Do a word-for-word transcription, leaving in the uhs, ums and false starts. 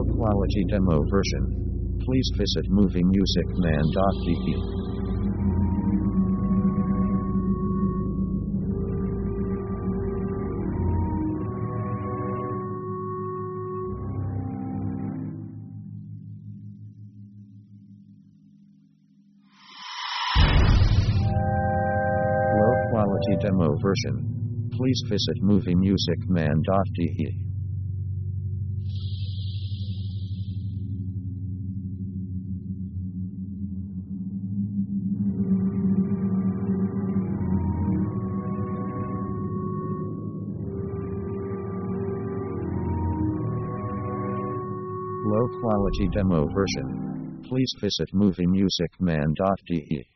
Low quality demo version. Please visit movie music man dot d e. Low quality demo version. Please visit movie music man dot d e. Low quality demo version. Please visit movie music man dot d e.